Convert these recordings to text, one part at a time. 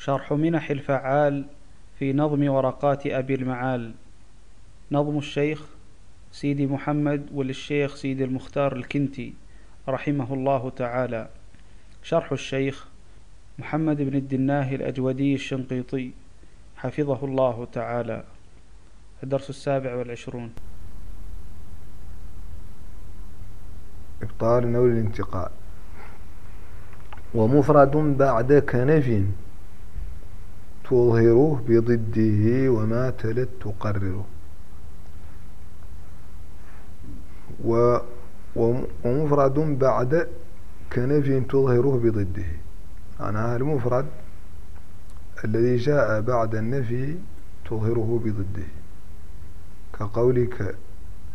شرح منح الفعال في نظم ورقات أبي المعال. نظم الشيخ سيدي محمد وللشيخ سيدي المختار الكنتي رحمه الله تعالى. شرح الشيخ محمد بن الدناه الأجودي الشنقيطي حفظه الله تعالى. الدرس 27. إبطال نول الانتقال. ومفرد بعد كنف تظهره بضده وما تلت تقرره. ومفرد بعد كنف تظهره بضده، معناها المفرد الذي جاء بعد النفي تظهره بضده، كقولك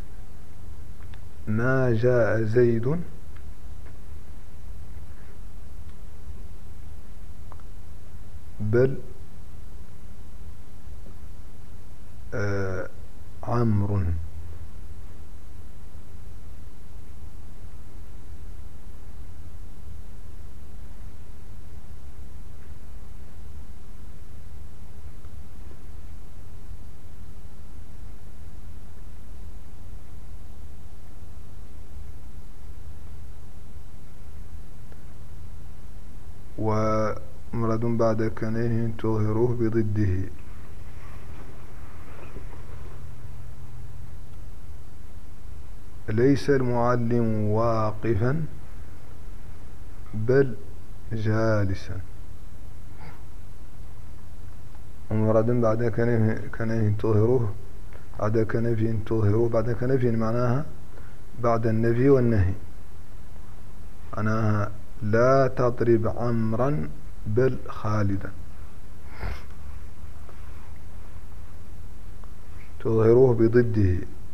ما جاء زيد بل عمرو. ومفرد بعد كنيه تظهره بضده. ليس المعلم واقفا بل جالسا. ومفرد بعد كنيه تظهره بعد كنفي تظهره بعد كنفي معناها بعد النفي والنهي، معناها لا تضرب عمرا بل خالدا. تظهره بضده.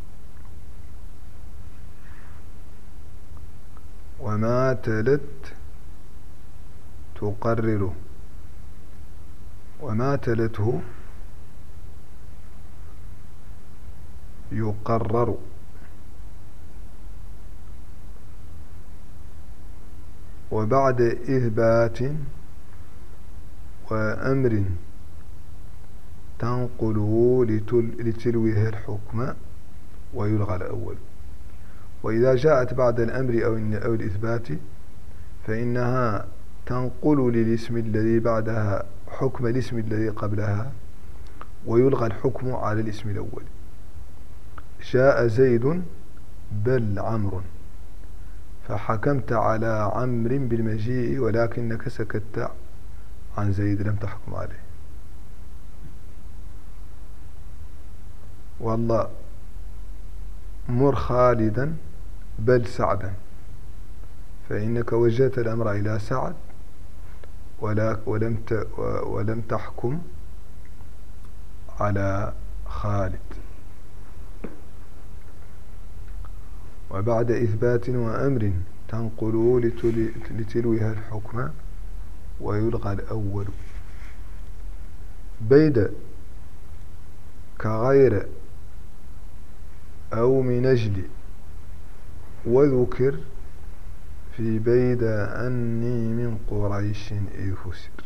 وما تلت تقرره. وما تلته يقرر. وبعد إثبات وأمر تنقله لتلويه الحكم ويلغى الأول. وإذا جاءت بعد الأمر أو الإثبات فإنها تنقل للاسم الذي بعدها حكم الاسم الذي قبلها ويلغى الحكم على الاسم الأول. جاء زيد بل عمرو، فحكمت على عمرو بالمجيء ولكنك سكت عن زيد لم تحكم عليه. والله مر خالدا بل سعدا، فإنك وجهت الأمر إلى سعد ولم تحكم على خالد. وبعد إثبات وأمر تنقله لتلويها الحكم ويلغى الأول. بيد كغير أو من أجل. وذكر في بيد أني من قريش إذ فسر.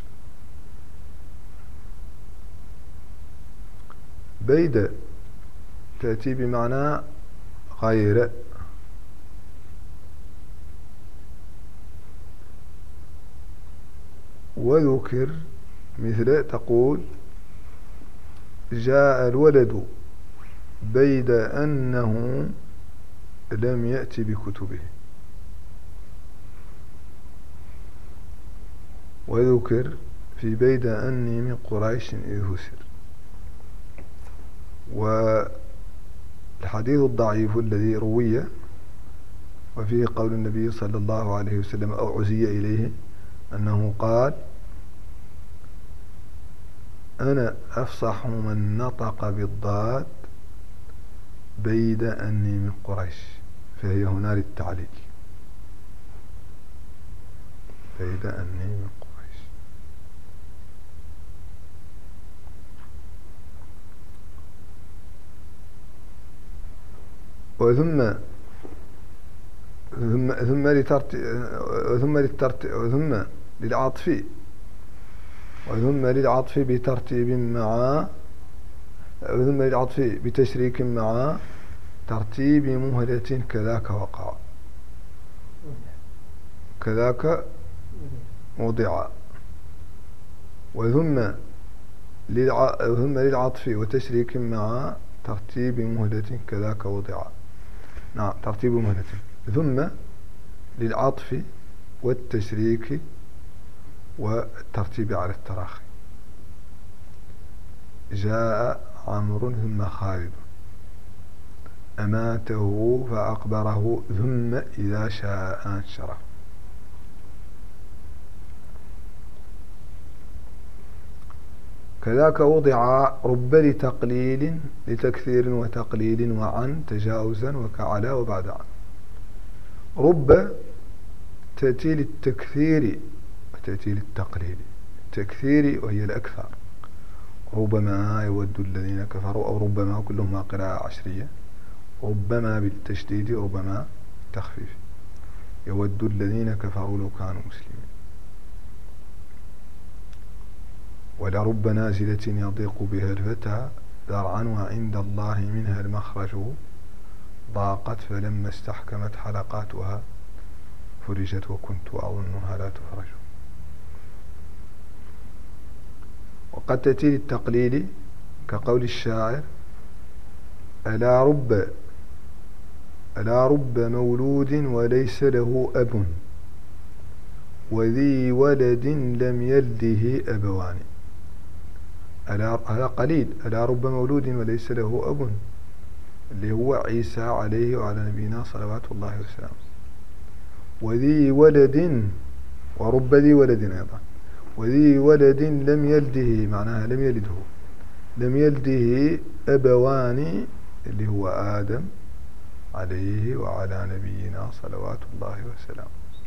بيد تأتي بمعنى غير. وذكر مثل تقول جاء الولد بيد أنه لم يأتي بكتبه. وذكر في بيد أني من قريش إذ فسر. والحديث الضعيف الذي روي وفيه قول النبي صلى الله عليه وسلم أو عزي إليه أنه قال أنا أفصح من نطق بالضاد بيد أني من قريش، فهي هنا للتعليل. بيد أني من قريش. وثم ثم للعطف وثم للعطف بترتيب مع ثم للعطف بتشريك مع ترتيب مهلة كذاك وقع كذاك وضع وثم للعطف وتشريك مع ترتيب مهلة كذاك وضع. نعم ترتيب مهلة. ثم للعطف والتشريك والترتيب على التراخي. جاء عمرو ثم خالد أماته فأقبره ثم إذا شاء أنشره. كذاك وضع رب لتقليل لتكثير وتقليل وعن تجاوزا وكعلى وبعد عن. رب تأتي للتكثير وتأتي للتقليل. التكثير وهي الأكثر، ربما يود الذين كفروا، أو ربما كلهما قراءة عشرية، ربما بالتشديد ربما تخفيف، يود الذين كفروا لو كانوا مسلمين. ولرب نازلة يضيق بها الفتى ذرعا وعند الله منها المخرج ضاقت فلما استحكمت حلقاتها فرجت وكنت أظنها لا تفرج. وقد تأتي للتقليل كقول الشاعر ألا رب مولود وليس له أب وذي ولد لم يلده أبوان. هذا قليل. ألا رب مولود وليس له أب اللي هو عيسى عليه وعلى نبينا صلوات الله وسلامه. وذي ولد ورب ذي ولد أيضا. وذي ولد لم يلده معناها لم يلده، لم يلده أبوان اللي هو آدم عليه وعلى نبينا صلوات الله وسلامه.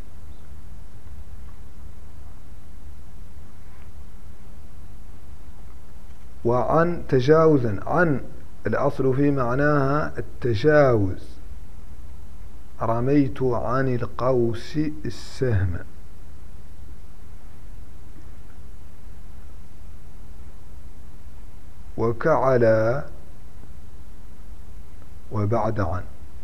وعن تجاوزا، عن الأصل في معناها التجاوز. رميت عن القوس السهم. وكعلى وبعد عن،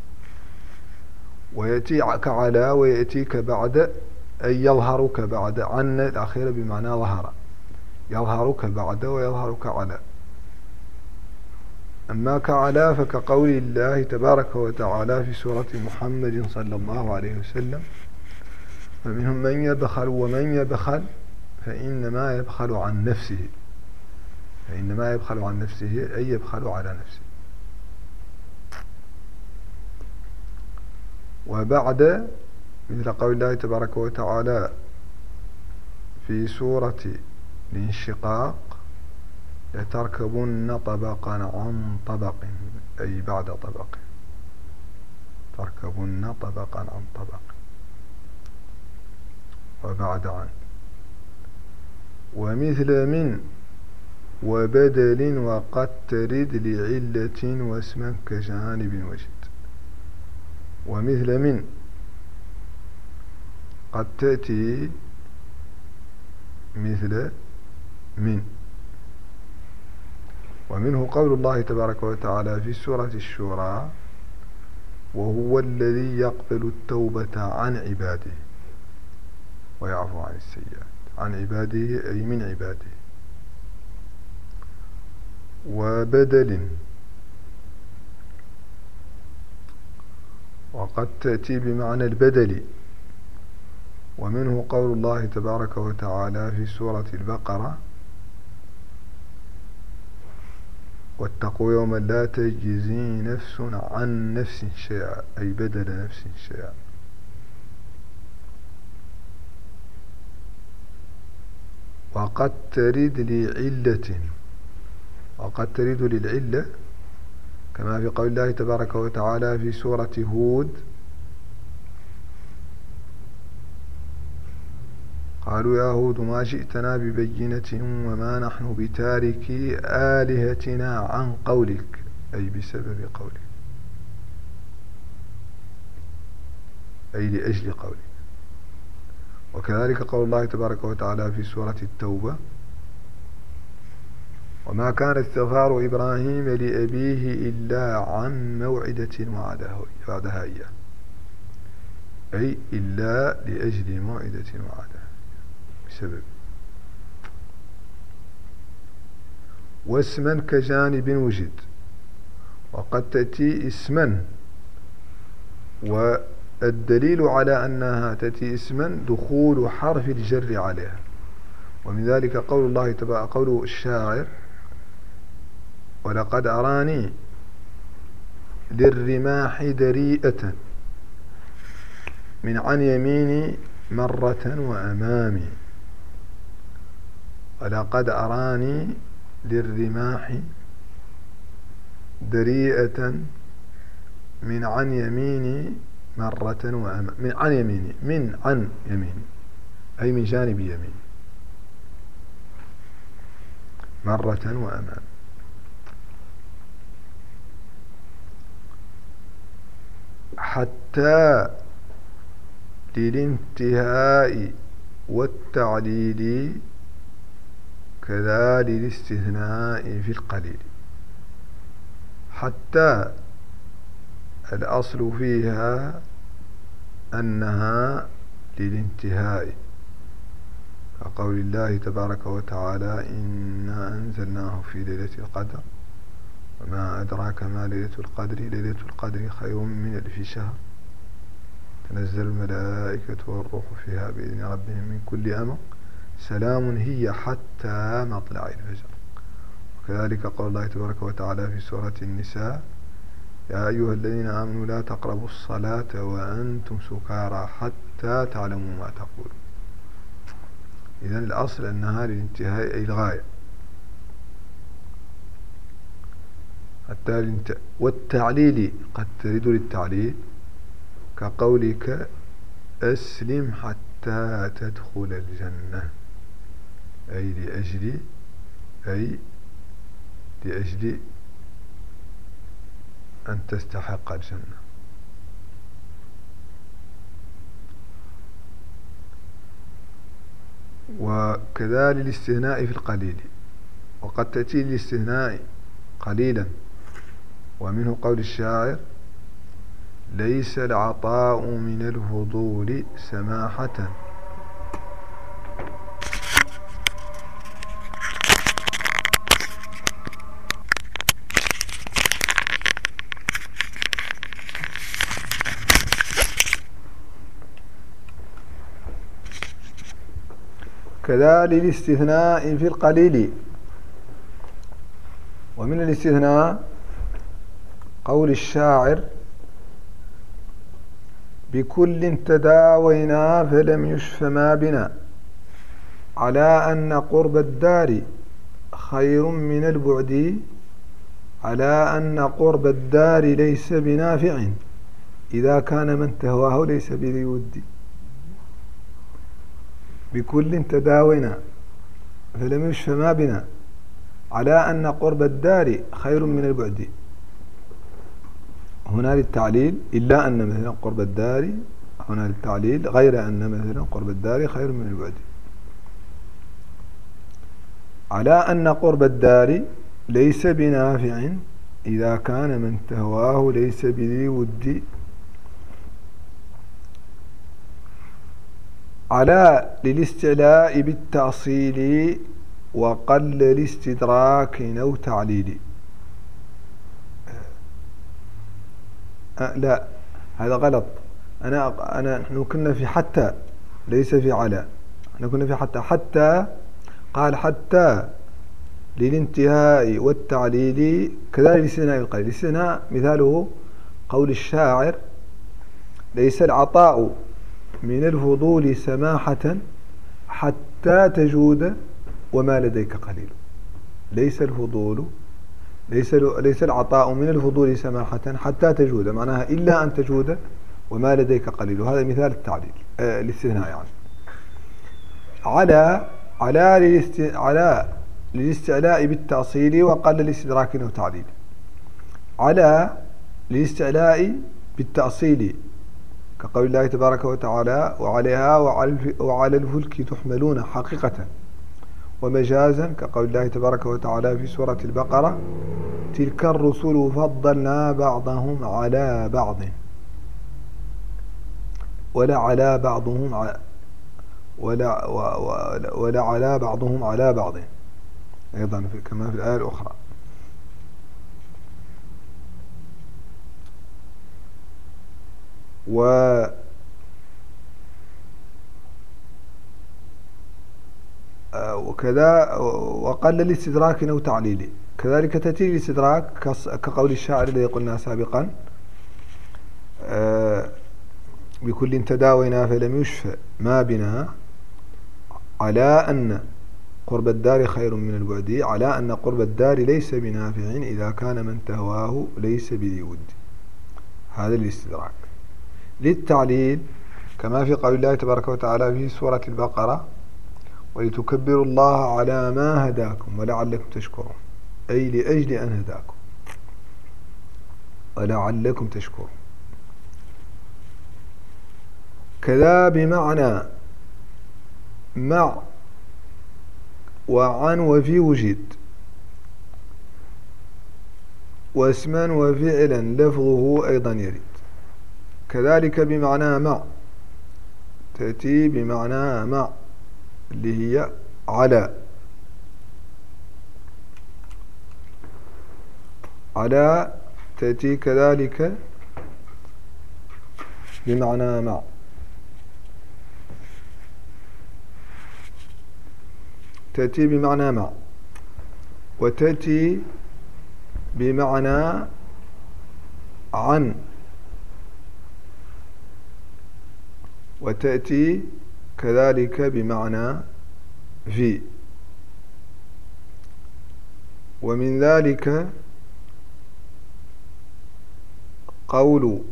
ويأتي كعلى ويأتيك بعد أي يظهرك بعد. عن الأخيرة بمعنى ظهر، يظهرك بعد ويظهرك على. أما كعلى فكقول الله تبارك وتعالى في سورة محمد صلى الله عليه وسلم فمنهم من يبخل ومن يبخل فإنما يبخل عن نفسه. فإنما يبخل عن نفسه أي يبخل على نفسه. وبعد مثل قول الله تبارك وتعالى في سورة الانشقاق لتركبن طبقا عن طبق أي بعد طبق، تركبن طبقا عن طبق وبعد عن. ومثل من وبدل وقد ترد لعلة واسما كجانب وجد. ومثل من قد تأتي مثل من. ومنه قول الله تبارك وتعالى في سورة الشورى وهو الذي يقبل التوبة عن عباده ويعفو عن السيئات. عن عباده أي من عباده. وبدل وقد تأتي بمعنى البدل. ومنه قول الله تبارك وتعالى في سورة البقرة واتقوا يوما لا تجزي نفس عن نفس شيئا أي بدل نفس شيئا. وقد ترد لعلة، وقد ترد للعلة كما في قول الله تبارك وتعالى في سورة هود قالوا يا هود ما جئتنا ببينة وما نحن بتاركي آلهتنا عن قولك أي بسبب قولك أي لأجل قولك. وكذلك قول الله تبارك وتعالى في سورة التوبة وما كان استغفار إبراهيم لأبيه إلا عن موعدة وعدها إياه، أي إلا لأجل موعدة وعدها بسبب. واسما كجانب وجد، وقد تأتي اسما، والدليل على أنها تأتي اسما دخول حرف الجر عليها، ومن ذلك قول الله تبارك قول الشاعر: ولقد أراني للرماح دريئة من عن يميني مرة وأمامي. ولقد أراني للرماح دريئة من عن يميني مرة وأمامي. من عن يميني، من عن يميني أي من جانب يميني، مرة وأمامي. حتى للانتهاء والتعليل كذا للاستثناء في القليل. حتى الأصل فيها أنها للانتهاء، كقول الله تبارك وتعالى: إنا أنزلناه في ليلة القدر وما أدراك ما ليلة القدر، ليلة القدر خير من 1000 شهر، تنزل الملائكة والروح فيها بإذن ربهم من كل أمر، سلام هي حتى مطلع الفجر. وكذلك قول الله تبارك وتعالى في سورة النساء: يا أيها الذين آمنوا لا تقربوا الصلاة وأنتم سكارى حتى تعلموا ما تقولون. إذن الأصل أنها للانتهاء أي الغاية. والتعليل قد ترد للتعليل، كقولك: أسلم حتى تدخل الجنة، أي لأجل أن تستحق الجنة. وكذا للاستثناء في القليل، وقد تأتي للاستثناء قليلا، ومنه قول الشاعر: ليس العطاء من الفضول سماحة كذا للاستثناء في القليل. ومن الاستثناء قول الشاعر: بكل تداوينا فلم يشف ما بنا، على أن قرب الدار خير من البعد، على أن قرب الدار ليس بنافع، إذا كان من تهواه ليس بذي ود. بكل تداوينا فلم يشف ما بنا، على أن قرب الدار خير من البعد. هنا للتعليل، إلا أن مثلا قرب الدار، هنا للتعليل، غير أن مثلا قرب الدار خير من البعد. على أن قرب الدار ليس بنافع، إذا كان من تهواه ليس بذي ود. على للاستعلاء بالتأصيل، وقل لاستدراك أو تعليل. لا، هذا غلط. نحن كنا في حتى، ليس في على. نحن كنا في حتى. حتى قال: حتى للانتهاء والتعليل كذلك الاستثناء القليل. الاستثناء مثاله قول الشاعر: ليس العطاء من الفضول سماحة حتى تجود وما لديك قليل. ليس الفضول، ليس العطاء من الفضول سماحة حتى تجود، معناها إلا أن تجود وما لديك قليل. وهذا مثال التعليل، الاستثناء يعني. على للاستعلاء بالتأصيل، وقل للاستدراك أو تعليل. على للاستعلاء بالتأصيل، كقول الله تبارك وتعالى: وعليها وعلى الفلك تحملون حقيقة. ومجازا كقول الله تبارك وتعالى في سورة البقرة: تلك الرسل فضلنا بعضهم على بعض، ولا على بعضهم ولا على بعضهم على بعض، أيضا كما في الآية الأخرى. وكذا وقل الاستدراك أو تعليلي، كذلك تأتي الاستدراك كقول الشاعر الذي قلنا سابقا: بكل تداوينا فلم يشفى ما بنا، على أن قرب الدار خير من البعد، على أن قرب الدار ليس بنافع إذا كان من تهواه ليس بذي ود. هذا الاستدراك. للتعليل كما في قول الله تبارك وتعالى في سورة البقرة: ولتكبروا الله على ما هداكم ولعلكم تشكرون، أي لأجل أن هداكم ولعلكم تشكرون. كذا بمعنى مع وعن وفي وجد، واسما وفعلا لفظه أيضا يرد. كذلك بمعنى مع، تأتي بمعنى مع اللي هي على، على تأتي كذلك بمعنى مع. تأتي بمعنى مع، وتأتي بمعنى عن، وتأتي كذلك بمعنى في. ومن ذلك قول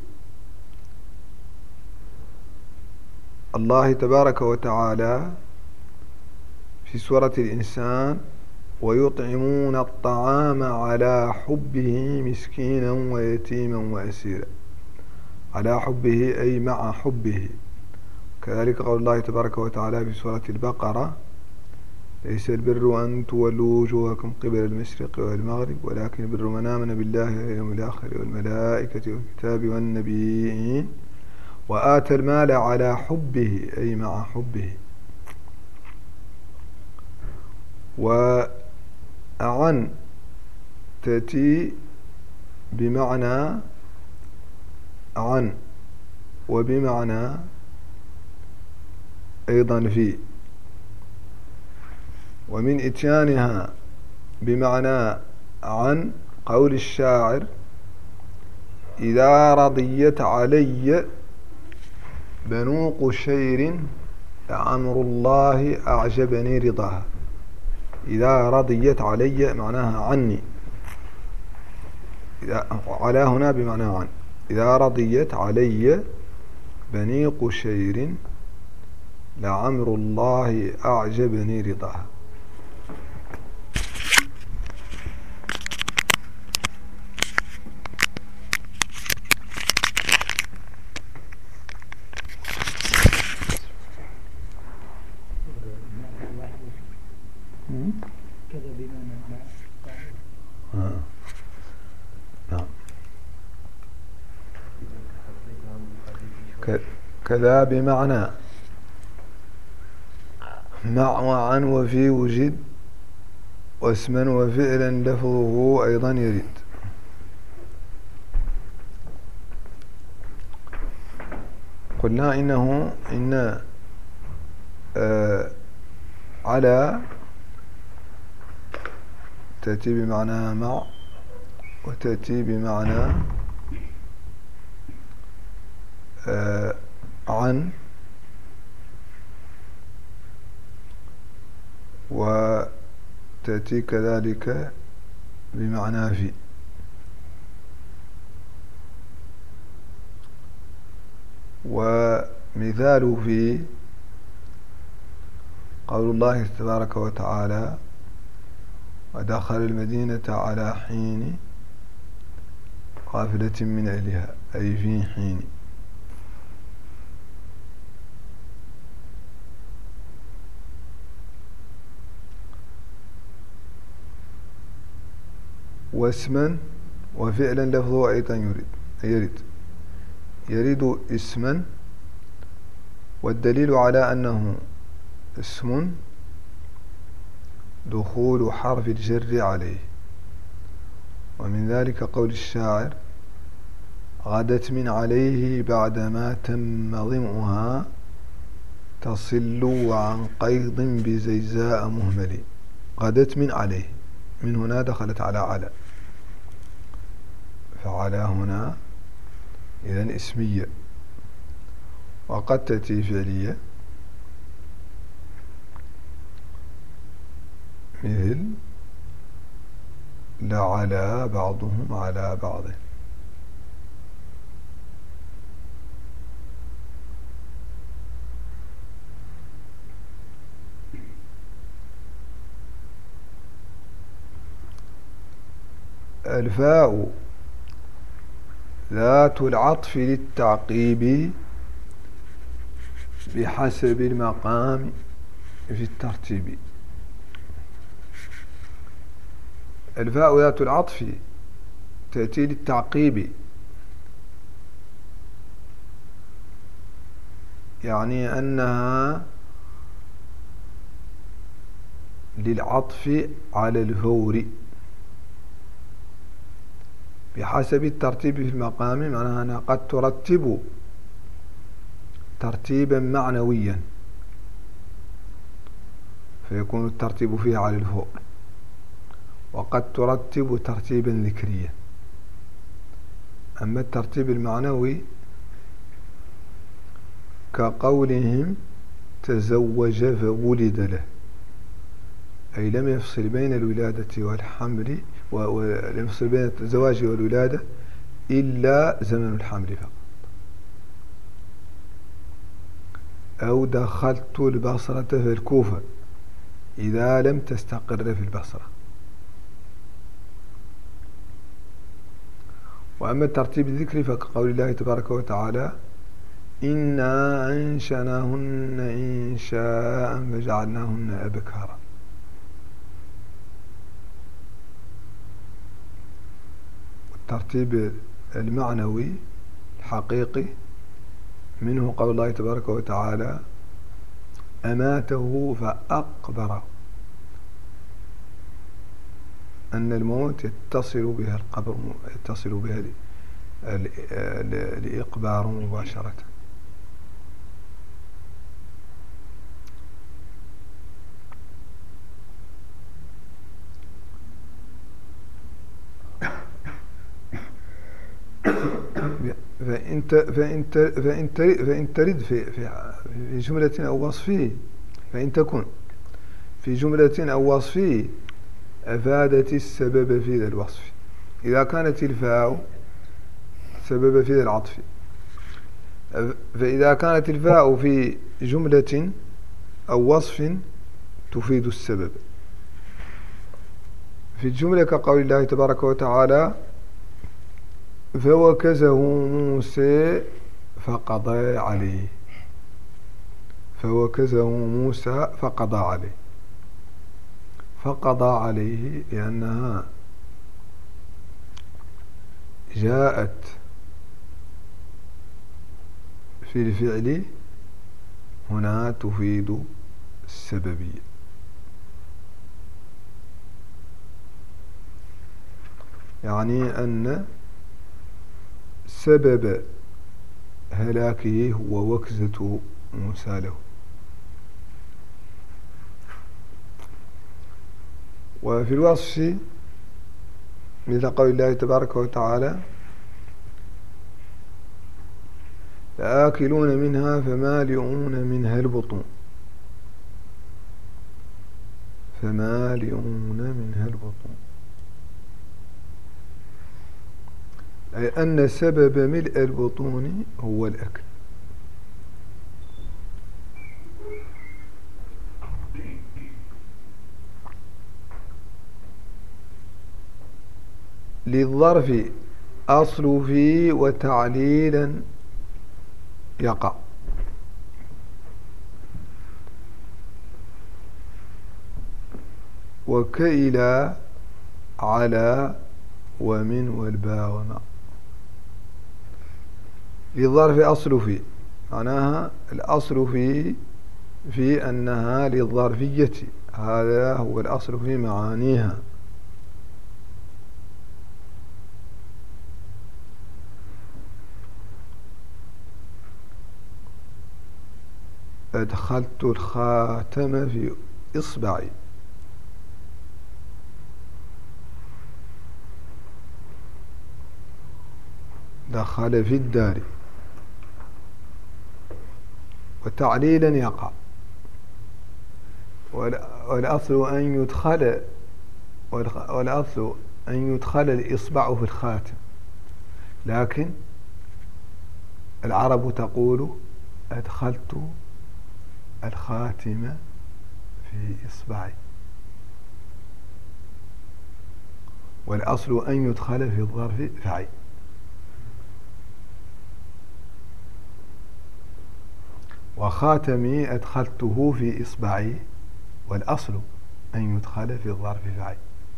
الله تبارك وتعالى في سورة الإنسان: ويطعمون الطعام على حبه مسكينا ويتيما وأسيرا. على حبه أي مع حبه. كذلك قول الله تبارك وتعالى في سورة البقرة: ليس البر أن تولوا وجوهكم قبل المشرق والمغرب ولكن البر من آمن بالله واليوم الآخر والملائكة والكتاب والنبيين وآتى المال على حبه أي مع حبه. وعن تأتي بمعنى عن وبمعنى أيضا في. ومن إتيانها بمعنى عن قول الشاعر: إذا رضيت علي بنو قشير لعمر الله أعجبني رضاها. إذا رضيت علي معناها عني، على هنا بمعنى عن. إذا رضيت علي بني قشير لعمر الله أعجبني رضاها. كذا بمعنى نعم. كذا بمعنى مع وعن وفي وجد، واسما وفعلا لفظه أيضا يريد. قلنا إن على تأتي بمعنى مع، وتأتي بمعنى عن، وتأتي كذلك بمعنى في. ومثال في قول الله تبارك وتعالى: ودخل المدينة على حين قافلة من أهلها، أي في حين. واسما وفعلا لفظه أيضا يريد اسما، والدليل على أنه اسم دخول حرف الجر عليه. ومن ذلك قول الشاعر: غدت من عليه بعدما تم ظمؤها تصل وعن قيض بزيزاء مهمل. غدت من عليه، من هنا دخلت على فعلى هنا إذن اسمية، وقد تأتي فعلية مثل لعلى بعضهم على بعض. الفاء ذات العطف للتعقيب بحسب المقام في الترتيب. الفاء ذات العطف تأتي للتعقيب، يعني أنها للعطف على الفور بحسب الترتيب في المقام، معناها أنها قد ترتب ترتيبا معنويا فيكون الترتيب فيها على الفور، وقد ترتب ترتيبا ذكريا. أما الترتيب المعنوي كقولهم تزوج فولد له، أي لم يفصل بين الولادة والحمل، ولم يفصل بين الزواج والولادة إلا زمن الحمل فقط. أو دخلت البصرة في الكوفة إذا لم تستقر في البصرة. وأما الترتيب الذكري فكقول الله تبارك وتعالى: إنا أنشأناهن إنشاء فجعلناهن أبكارا. الترتيب المعنوي الحقيقي منه قول الله تبارك وتعالى: أماته فأقبره، أن الموت يتصل بها القبر، يتصل بها الإقبار مباشرة. فإن ترد في جملة أو وصفه، فإن تكن في جملة أو وصفه أفادت السبب في ذا الوصف. إذا كانت الفاء سبب في ذا العطف، فإذا كانت الفاء في جملة أو وصف تفيد السبب. في الجملة كقول الله تبارك وتعالى: فوكزه موسى فقضى عليه. فوكزه موسى فقضى عليه، فقضى عليه لأنها جاءت في الفعل هنا تفيد السببية. يعني أن سبب هلاكه هو وكزة موسى له. وفي الوصف مثل قول الله تبارك وتعالى: لآكلون منها فمالئون منها البطون. فمالئون منها البطون، أي أن سبب ملء البطون هو الأكل. للظرف أصل في وتعليلا يقع. وكإلى على ومن والباء ومع. للظرف أصل في، معناها الأصل في أنها للظرفية، هذا هو الأصل في معانيها. أدخلت الخاتم في إصبعي. دخل في الدار. وتعليلا يقع، والأصل أن يدخل الإصبع في الخاتم، لكن العرب تقول أدخلت الخاتم في إصبعي، والأصل أن يدخل في الظرف فعي. وخاتمي أدخلته في إصبعي، والأصل أن يدخل في الظرف فعي.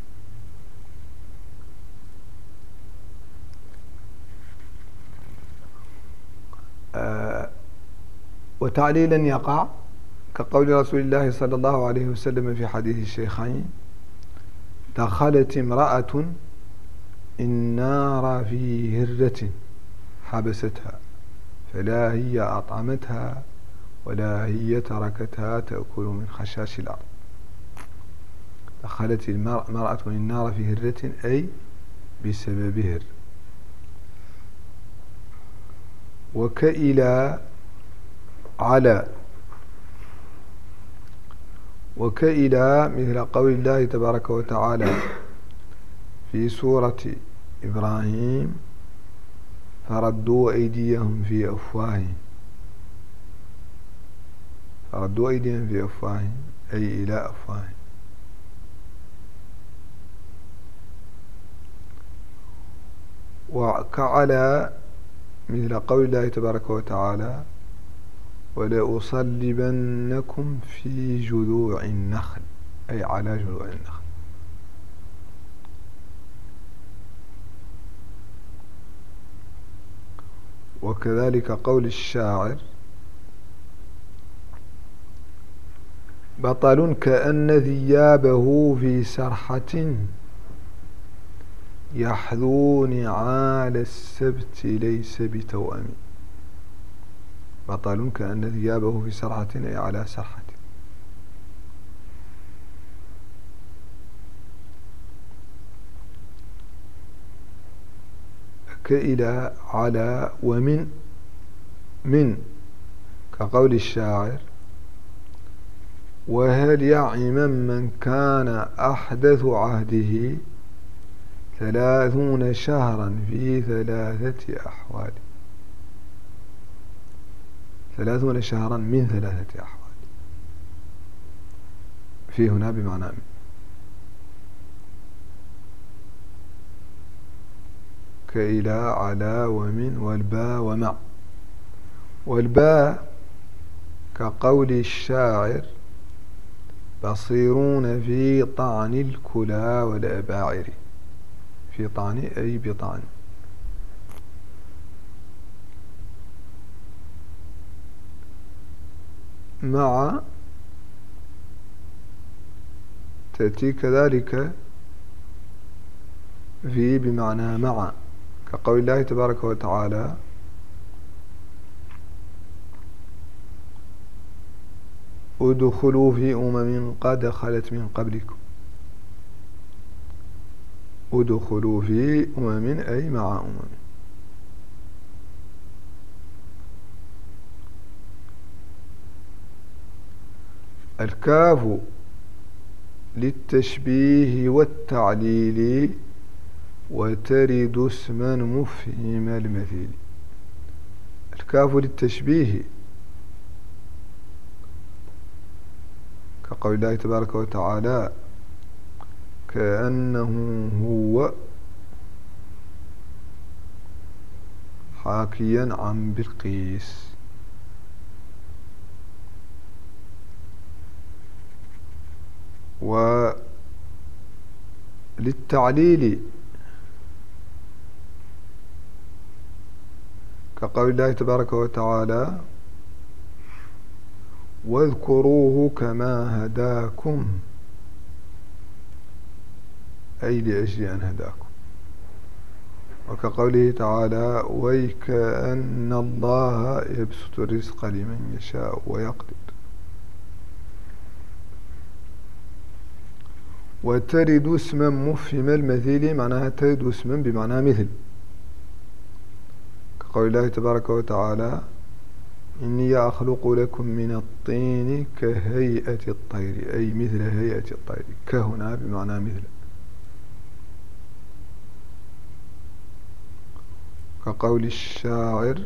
وتعليلا يقع كقول رسول الله صلى الله عليه وسلم في حديث الشيخين: دخلت امرأة النار في هرة حبستها، فلا هي أطعمتها ولا هي تركتها تأكل من خشاش الأرض. دخلت المرأة النار في هرة، أي بسبب هر. وكإلى على، وكإلى مثل قول الله تبارك وتعالى في سورة إبراهيم: فردوا أيديهم في أفواههم. فردوا أيديهم في أفواههم أي إلى أفواههم. وكعلى مثل قول الله تبارك وتعالى: ولأصلبنكم في جذوع النخل، أي على جذوع النخل. وكذلك قول الشاعر: بطل كأن ثيابه في سرحة يحذو نعال السبت ليس بتوأم. بطل كأن ثيابه في سرحة أي على سرحة. كإلى على ومن. من كقول الشاعر: وهل يعم من كان أحدث عهده 30 شهرا في 3 أحوال. 30 شهرا من 3 أحوال، في هنا بمعنى من. كإلى على ومن والباء ومع. والباء كقول الشاعر: بصيرون في طعن الكلى والأباعر. في طعن أي بطعن. مع تأتي كذلك في بمعنى مع، كقول الله تبارك وتعالى: ادخلوا في قد خلت من قبلكم. ادخلوا في أي مع الكاف للتشبيه والتعليل، وترد اسما مفهم المثيل. الكاف للتشبيه كقول الله تبارك وتعالى: كأنه هو، حاكيا عن بلقيس. وللتعليل كقول الله تبارك وتعالى واذكروه كما هداكم، أي لأجل أن هداكم. وكقوله تعالى ويكأن الله يبسط الرزق لمن يشاء ويقدر. وترد اسما مفهم المثيل، معناها ترد اسما بمعنى مثل، كقول الله تبارك وتعالى إني أخلق لكم من الطين كهيئة الطير، أي مثل هيئة الطير، كهنا بمعنى مثل. كقول الشاعر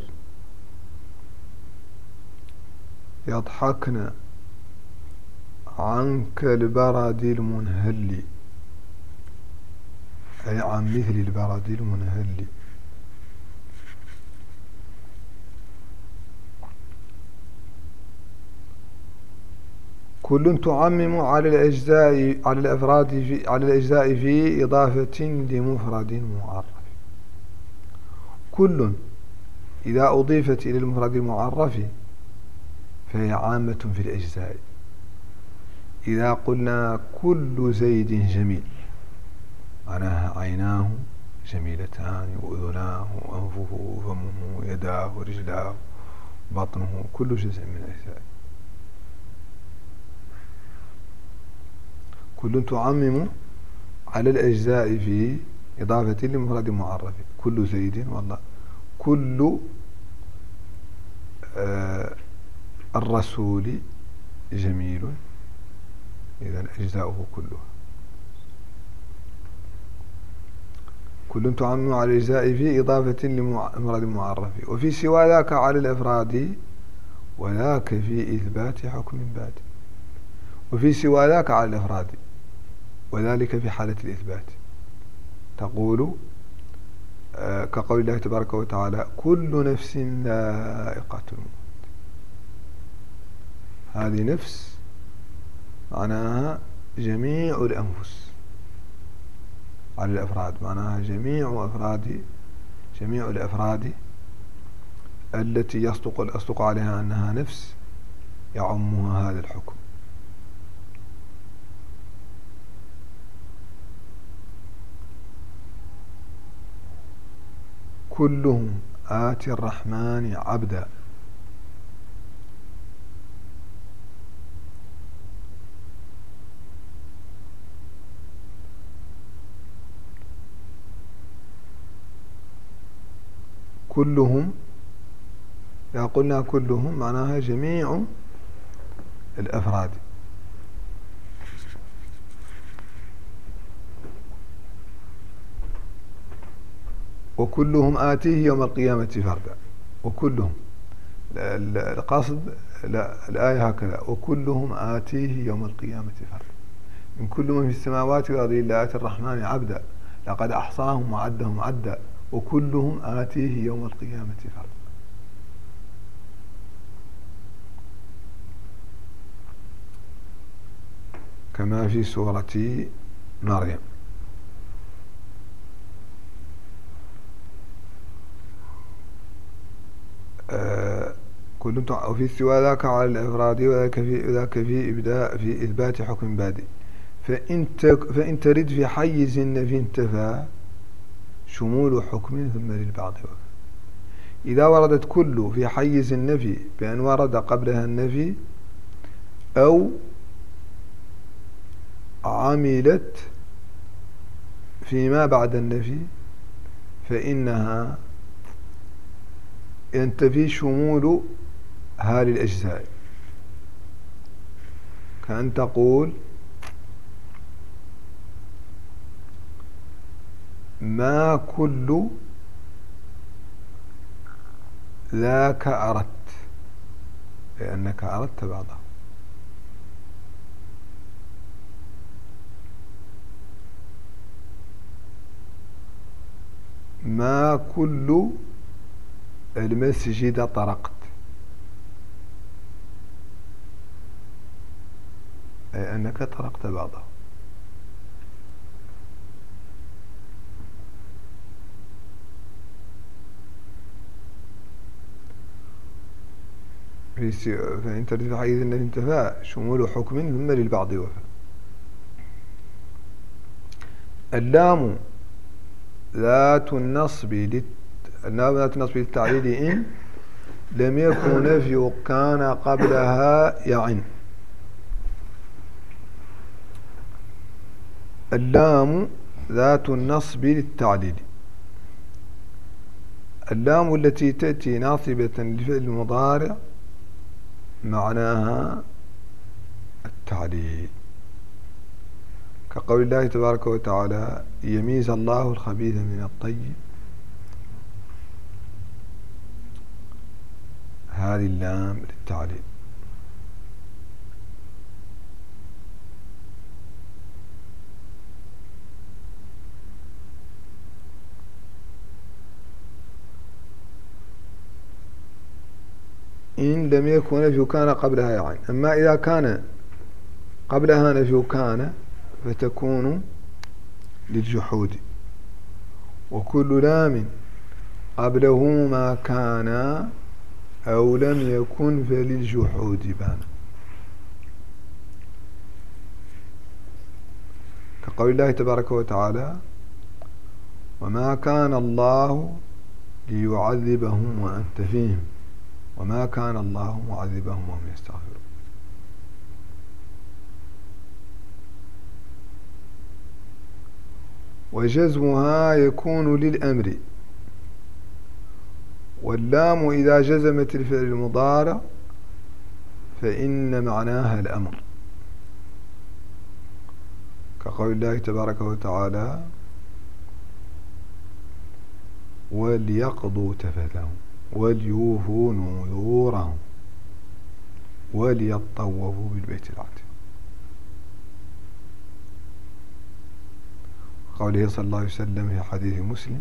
يضحكن عنك البرد المنهل، أي عن مثل البرد المنهل. كل تعمم على الأجزاء على الأفراد على الأجزاء في إضافة لمفرد معرف. كل إذا أضيفت إلى المفرد المعرف فهي عامة في الأجزاء. إذا قلنا كل زيد جميل معناها عيناه جميلتان وأذناه وأنفه وفمه ويداه ورجلاه بطنه، كل جزء من الأجزاء. كل تعمم على الأجزاء في إضافة لمفرد معرف. كل زيد والله كل الرسول جميل، إذن أجزاؤه كلها. كل تعمم على الأجزاء في إضافة لمفرد معرف. وفي سوى ذاك على الأفراد وذاك في إثبات حكم باد. وفي سوى ذاك على الأفراد وذلك في حالة الإثبات، تقول كقول الله تبارك وتعالى كل نفس ذائقة الموت. هذه نفس معناها جميع الأنفس، على الأفراد معناها جميع الأفراد التي يصدق عليها أنها نفس يعمها هذا الحكم. كلهم آتي الرحمن عبدا. كلهم إذا قلنا كلهم معناها جميع الأفراد. وكلهم آتيه يوم القيامة فردا. وكلهم القصد الآية هكذا وكلهم آتيه يوم القيامة فردا. من كل من في السماوات والأرض إلا آتي الرحمن عبدا لقد أحصاهم وعدهم عدا وكلهم آتيه يوم القيامة فردا. كما في سورة مريم. وفي سوى ذاك على الإفراد وذاك في إبداء في إثبات حكم بادئ. فإن ترد في حيز النفي انتفى شمول حكم ثم للبعض وفى. إذا وردت كل في حيز النفي بأن ورد قبلها النفي أو عملت فيما بعد النفي فإنها ينتفي شمول هذه الأجزاء. كأن تقول ما كل ذاك أردت، لأنك أردت بعضه. ما كل المسجد طرقت، أي أنك طرقت بعضه. فإن ترد في حيث النفي انتفى شمول حكم ثم للبعض وفى. اللام ذات النصب للتعليل إن لم يكن نفي كان قبلها يعن. اللام ذات النصب للتعليل، اللام التي تأتي ناصبة لفعل المضارع معناها التعليل، كقول الله تبارك وتعالى يميز الله الخبيث من الطيب، هذه اللام للتعليل. إن لم يكن نفي كان قبلها يعني، أما إذا كان قبلها نفي كان فتكون للجحود، وكل لام قبله ما كان أو لم يكن فللجحود بان، كقول الله تبارك وتعالى وما كان الله ليعذبهم وأنت فيهم وما كان الله معذبهم وهم يستغفرون. وجزمها يكون للأمر، واللام إذا جزمت الفعل المضارع فإن معناها الأمر، كقول الله تبارك وتعالى وليقضوا تفثهم وليوفوا نذورهم وليطوفوا بالبيت العتيق، قوله صلى الله عليه وسلم في حديث مسلم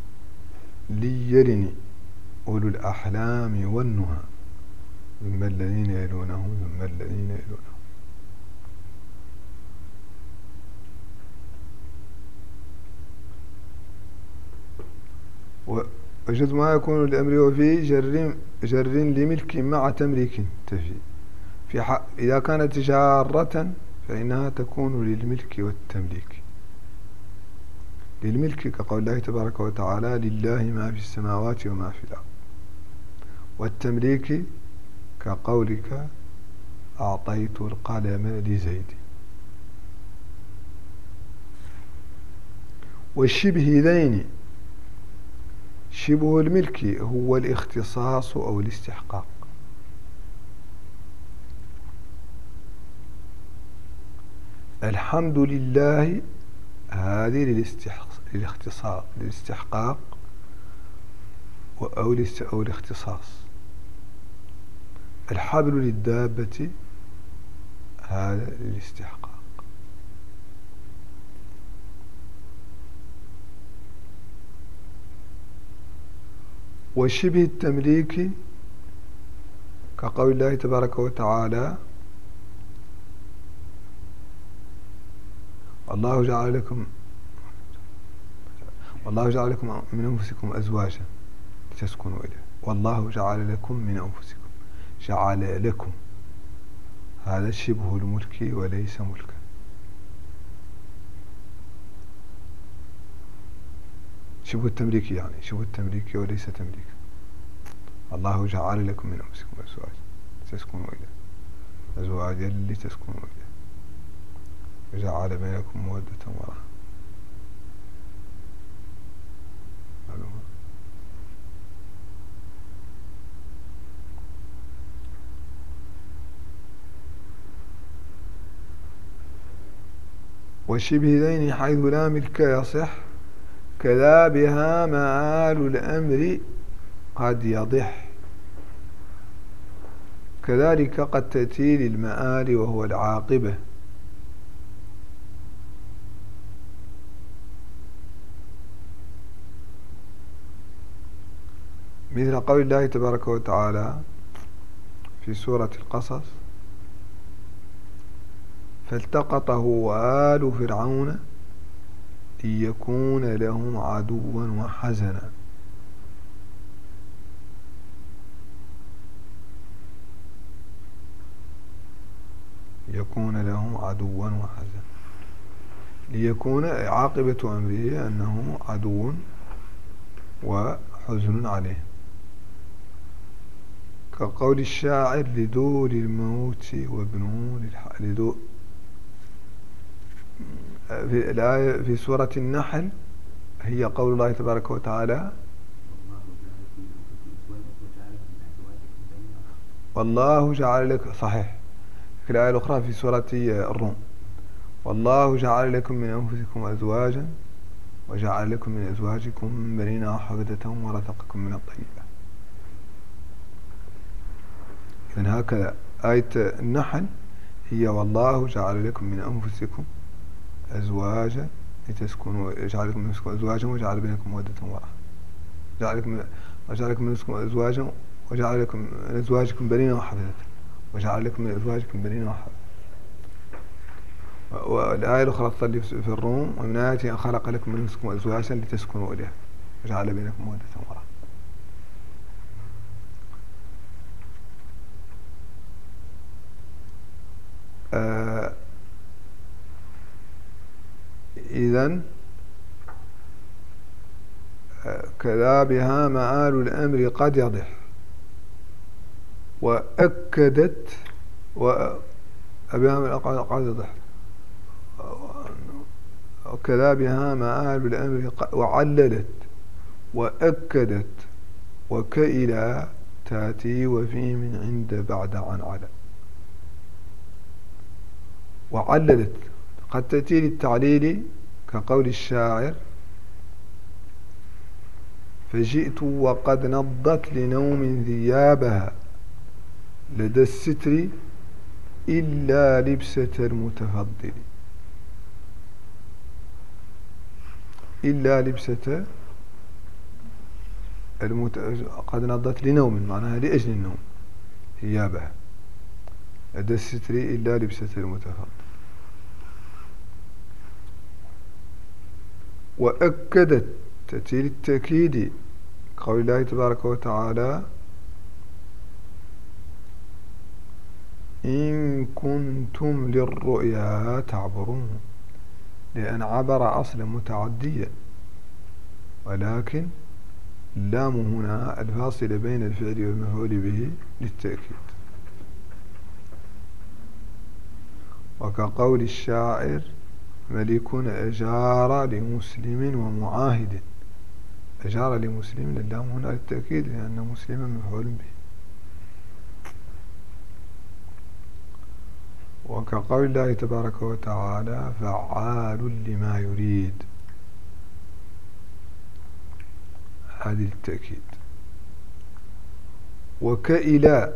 ليلني أولو الأحلام والنهى ثم الذين يلونهم ثم الذين يلونهم. وجزم ما يكون الأمر وفي جر لملك مع تمليك تفي إذا كانت جارة فإنها تكون للملك والتمليك. للملك كقول الله تبارك وتعالى لله ما في السماوات وما في الأرض، والتمليك كقولك أعطيت القلم لزيد. والشبه ذين شبه الملك هو الاختصاص أو الاستحقاق، الحمد لله هذه للاستحقاق أو الاختصاص، الحبل للدابة هذا للاستحقاق. وشبه التمليك كقول الله تبارك وتعالى والله جعل لكم من أنفسكم أزواجا لتسكنوا إليه والله جعل لكم من أنفسكم جعل لكم، هذا شبه الملك وليس ملكا. شبه التمليك يعني شبه التمليك وليس تمليكا. الله جعل لكم من أنفسكم أزواجا لتسكنوا إليه أزواجا لتسكنوا إليه وجعل بينكم مودة ورحمة. وشبه ذين حيث لا ملك يصح كذا بها مآل الأمر قد يضح، كذلك قد تأتي للمآل وهو العاقبة، مثل قول الله تبارك وتعالى في سورة القصص فالتقطه آل فرعون ليكون لهم عدوا وحزنا. ليكون لهم عدوا وحزنا. ليكون عاقبة أمره أنه عدو وحزن عليه، كقول الشاعر لدور الموت وابنون في الآية في سورة النحل هي قول الله تبارك وتعالى والله جعل لك، صحيح، في الآية الأخرى في سورة الروم والله جعل لكم من أنفسكم أزواجا وجعل لكم من أزواجكم بنين وحفدة ورزقكم من الطيبات. إذن هكذا آية النحل هي والله جعل لكم من أنفسكم أزواجا لتسكنوا، جعل لكم من أنفسكم أزواجا وجعل بينكم مودة ورحمة، وجعل لكم من أنفسكم أزواجا وجعل لكم من أزواجكم بنين وحفدة وجعل لكم من أزواجكم بنين وحفدة. والآية الأخرى تصلي في الروم ومن آياته أن خلق لكم من أنفسكم أزواجا لتسكنوا إليها وجعل بينكم مودة ورحمة. إذن كذا بها مآل الأمر قد يضح وأكدت بها قد يضح وكذا بها مآل الأمر وعللت وأكدت وكإلى تاتي وفي من عند بعد عن على. وعللت قد تأتي للتعليل كقول الشاعر فجئت وقد نضت لنوم ثيابها لدى الستر إلا لبسة المتفضل. إلا لبسة قد نضت لنوم معناها لأجل النوم ثيابها لدى الستر إلا لبسة المتفضل. وأكدت تأتي للتأكيد قول الله تبارك وتعالى إن كنتم للرؤيا تعبرون، لأن عبر أصلا متعديا ولكن اللام هنا الفاصلة بين الفعل والمفعول به للتأكيد. وكقول الشاعر ملك أجار لمسلم ومعاهد. أجار لمسلم اللام هنا للتأكيد لأن مسلما مفعول به. وكقول الله تبارك وتعالى فعال لما يريد، هذه التأكيد. وكإلى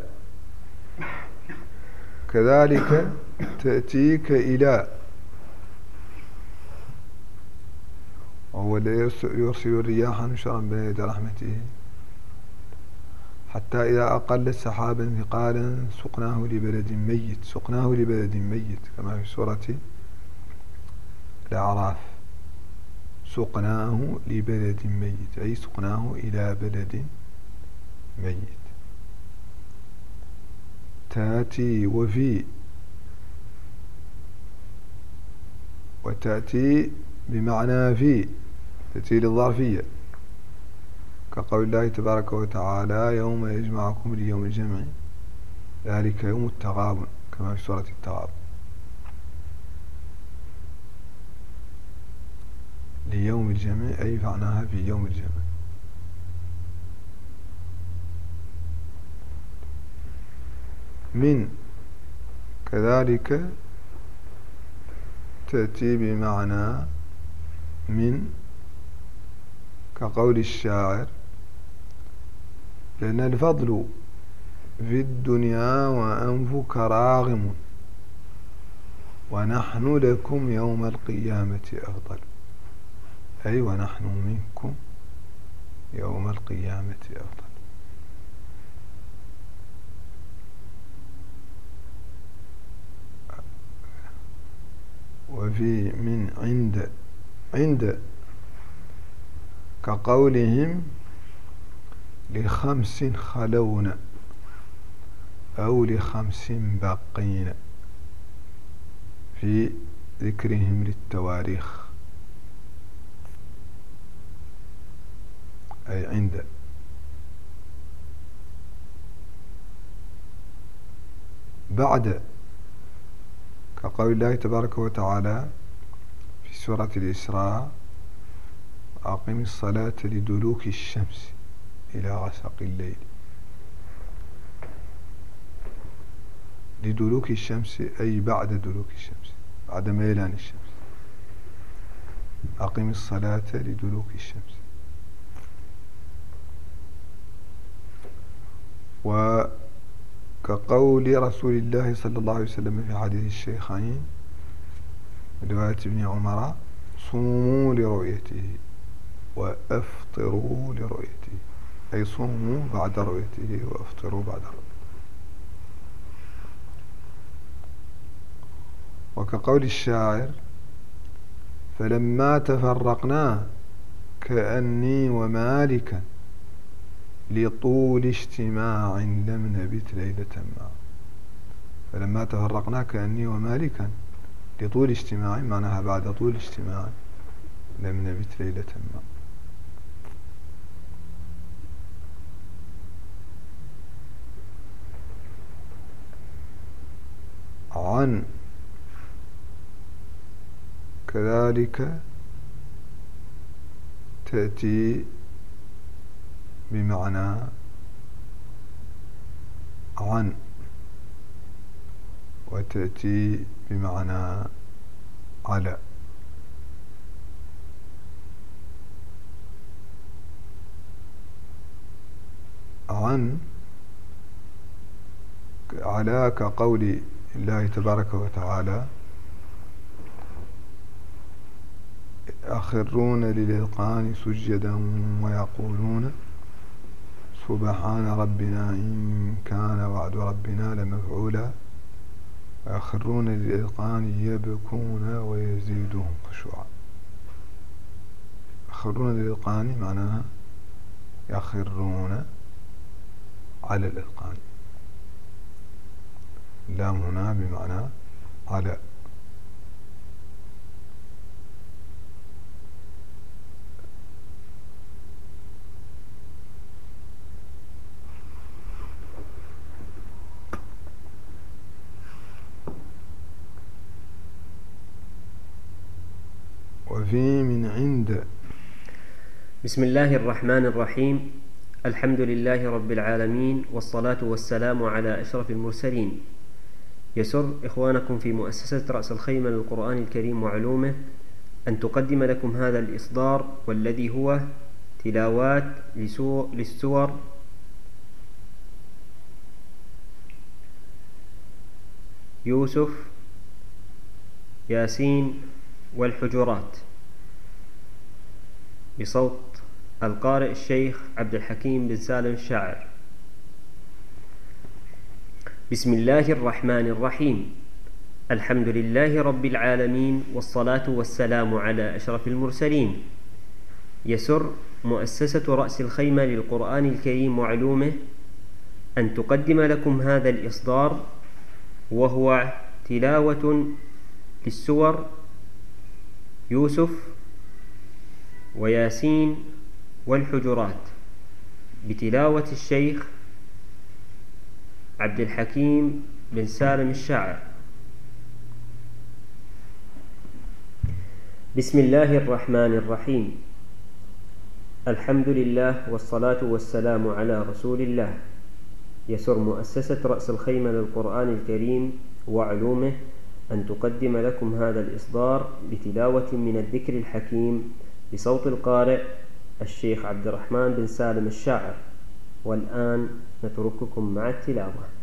كذلك تأتي كإلى وهو الذي يرسل الرياح نشرا بين يدي رحمته حتى إذا أقلت سحابا ثقالا سقناه لبلد ميت. سقناه لبلد ميت كما في سورة الأعراف سقناه لبلد ميت أي سقناه إلى بلد ميت. تأتي وفي وتأتي بمعنى في، تأتي للظرفية كقول الله تبارك وتعالى يوم يجمعكم ليوم الجمع ذلك يوم التغابن كما في سورة التغابن. ليوم الجمع أي معناها في يوم الجمع. من كذلك تأتي بمعنى من كقول الشاعر لأن الفضل في الدنيا وأنفك راغم ونحن لكم يوم القيامة أفضل، أي ونحن منكم يوم القيامة أفضل. وفي من عند كقولهم لخمس خلون أو لخمس بقين. في ذكرهم للتواريخ، أي عند. بعد، كقول الله تبارك وتعالى في سورة الإسراء: أقم الصلاة لدلوك الشمس إلى غسق الليل. لدلوك الشمس أي بعد دلوك الشمس، بعد ميلان الشمس. أقم الصلاة لدلوك الشمس. وكقول رسول الله صلى الله عليه وسلم في حديث الشيخين رواية ابن عمر: صوموا لرؤيته وأفطروا لرؤيته، أي صوموا بعد رؤيته وأفطروا بعد رؤيته. وكقول الشاعر: فلما تفرقنا كأني ومالكا لطول اجتماع لم نبت ليلة ما. فلما تفرقنا كأني ومالكا لطول اجتماع، معناها بعد طول اجتماع لم نبت ليلة ما. عن كذلك تأتي بمعنى عن، وتأتي بمعنى على. عن على كقول الله تبارك وتعالى: يخرون للأذقان سجدا ويقولون سبحان ربنا إن كان وعد ربنا لمفعولا. ويخرون للأذقان يبكون ويزيدهم خشوعا. يخرون للأذقان معناها يخرون على الأذقان. اللام هنا بمعنى على. وفي من عند. بسم الله الرحمن الرحيم. الحمد لله رب العالمين، والصلاة والسلام على أشرف المرسلين. يسر إخوانكم في مؤسسة رأس الخيمة للقرآن الكريم وعلومه أن تقدم لكم هذا الإصدار، والذي هو تلاوات للسور يوسف، ياسين، والحجرات، بصوت القارئ الشيخ عبد الحكيم بن سالم الشاعر. بسم الله الرحمن الرحيم. الحمد لله رب العالمين، والصلاة والسلام على أشرف المرسلين. يسر مؤسسة رأس الخيمة للقرآن الكريم وعلومه أن تقدم لكم هذا الإصدار، وهو تلاوة للسور يوسف وياسين والحجرات، بتلاوة الشيخ عبد الحكيم بن سالم الشاعر. بسم الله الرحمن الرحيم. الحمد لله، والصلاة والسلام على رسول الله. يسر مؤسسة رأس الخيمة للقرآن الكريم وعلومه أن تقدم لكم هذا الإصدار بتلاوة من الذكر الحكيم بصوت القارئ الشيخ عبد الرحمن بن سالم الشاعر. والآن نترككم مع التلاوة.